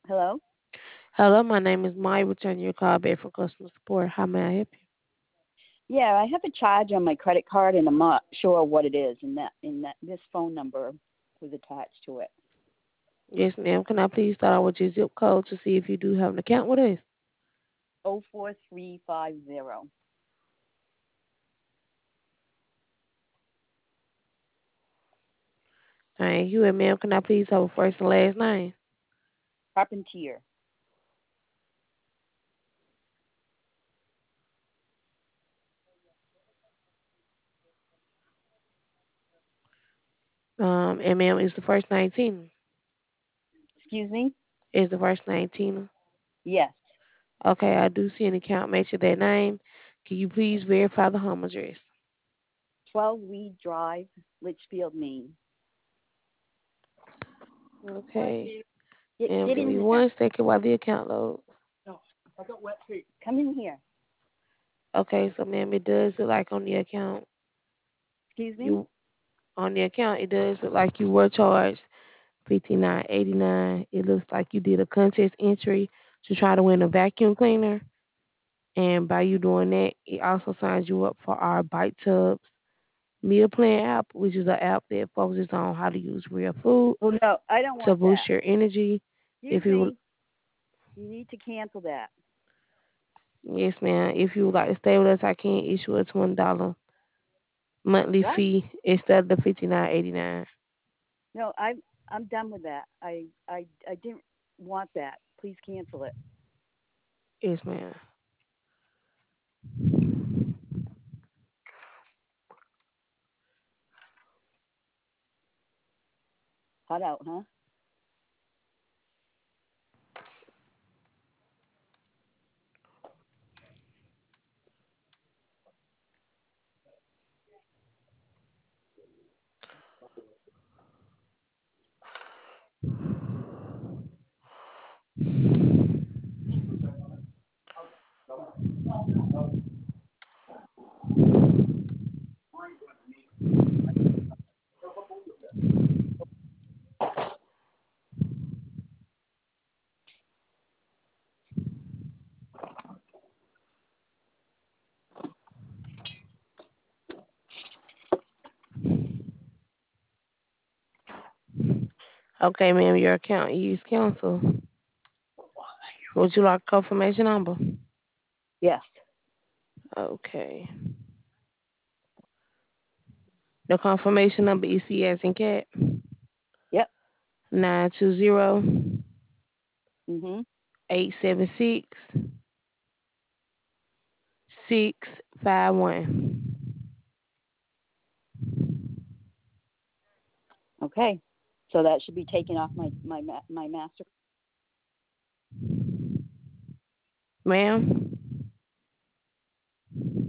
Hello? Hello, my name is Maya. Returning your call back for customer support. How may I help Yeah, I have a charge on my credit card and I'm not sure what it is and that this phone number was attached to it. you? Yes, ma'am. Can I please start out with your zip code to see if you do have an account with us? 04350. Thank you. And ma'am, can I please have a first and last name? Carpentier. And ma'am, is the first name Tina? Excuse me? Is the first name Tina? Yes. Okay, I do see an account matching that name. Can you please verify the home address? 12 Weed Drive, Litchfield, Maine. Okay. Ma'am, Get give in me here. 1 second while the account loads. No, I got wet feet. Come in here. Okay, so ma'am, it does look like on the account Excuse me? you it does look like you were charged 59.89. It looks like you did a contest entry to try to win a vacuum cleaner, and by you doing that, it also signs you up for our Bite Tubs meal plan app, which is an app that focuses on how to use real food Oh, no, I don't to want that. boost your energy. Excuse If you would, me. You need to cancel that. yes, ma'am. If you would like to stay with us, I can issue a monthly What? fee instead of the 59.89. No, I'm done with that. I didn't want that. Please cancel it. Yes, ma'am. Hot out, huh? Okay, ma'am. Your account is canceled. Would you like a confirmation number? Yes. Okay. The confirmation number is C as in cat Yep. 920 Mhm. 876 651. Okay. So that should be taken off my master. Ma'am?